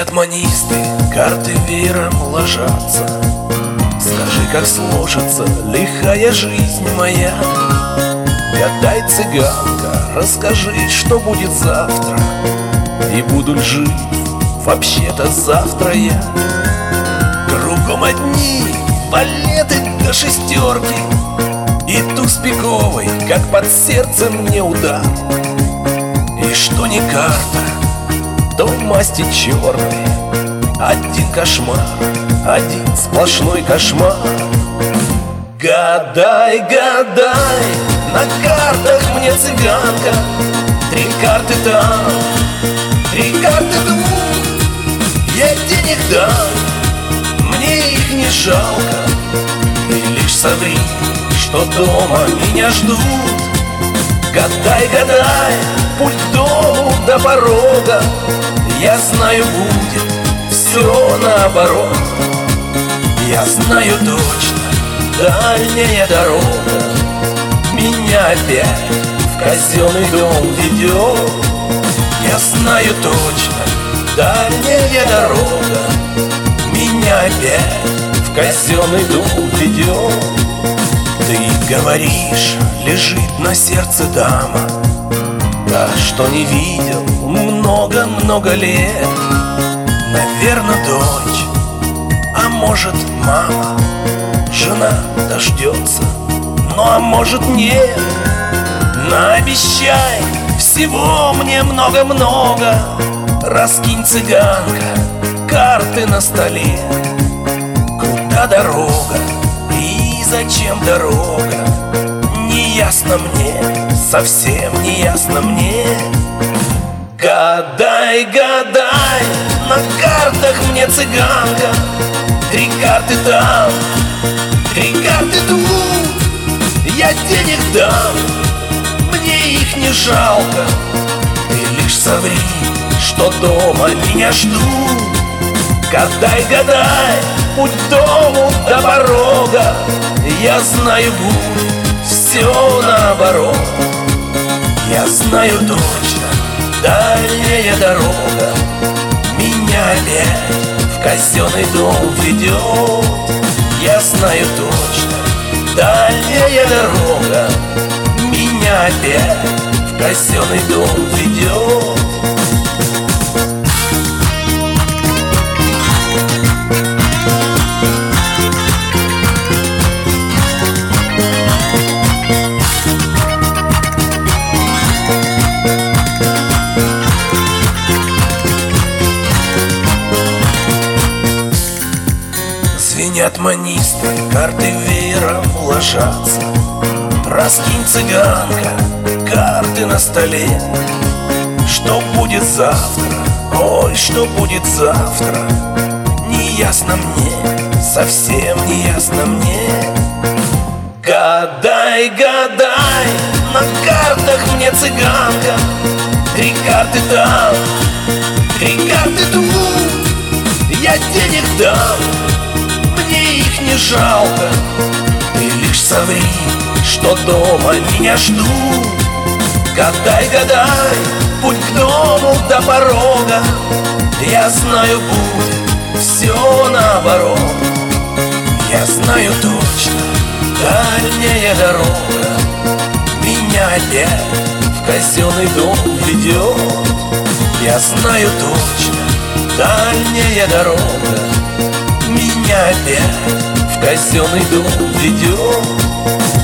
Звенят манисты, карты веером ложатся. Скажи, как сложится лихая жизнь моя. Гадай, цыганка, расскажи, что будет завтра. И буду ли жив вообще-то завтра я? Кругом одни балеты до шестерки, и туз пиковый, как под сердцем мне удар. И что не карта, то масти черной. Один кошмар, один сплошной кошмар. Гадай, гадай, на картах мне, цыганка, 3 карты там, 3 карты тут. Я денег дам, мне их не жалко. Ты лишь соври, что дома меня ждут. Гадай, гадай, путь к дому до порога. Я знаю, будет все наоборот. Я знаю точно, дальняя дорога меня опять в казенный дом ведет. Я знаю точно, дальняя дорога меня опять в казенный дом ведет. Ты говоришь, лежит на сердце дама, та, что не видел много-много лет. Наверно, дочь, а может, мама. Жена дождется, ну а может, нет. Наобещай всего мне много-много. Раскинь, цыганка, карты на столе. Куда дорога и зачем дорога? Не ясно мне, совсем не ясно мне. Гадай, гадай, на картах мне, цыганка, 3 карты там, 3 карты тут. Я денег дам, мне их не жалко. Ты лишь соври, что дома меня ждут. Гадай, гадай, путь к дому до порога. Я знаю, будет все наоборот. Я знаю точно, дальняя дорога меня опять в казенный дом ведет. Я знаю точно, дальняя дорога меня опять в казенный дом ведет. Звенят манисты, карты веером ложатся. Раскинь, цыганка, карты на столе. Что будет завтра? Ой, что будет завтра? Не ясно мне, совсем не ясно мне. Гадай, гадай, на картах мне, цыганка, 3 карты там, 3 карты тут. Я денег дам, мне их не жалко. Ты лишь соври, что дома меня ждут. Гадай, гадай, путь к дому до порога. Я знаю, будет все наоборот. Я знаю точно, дальняя дорога меня опять в казенный дом ведет. Я знаю точно, дальняя дорога меня опять в казенный дом ведет.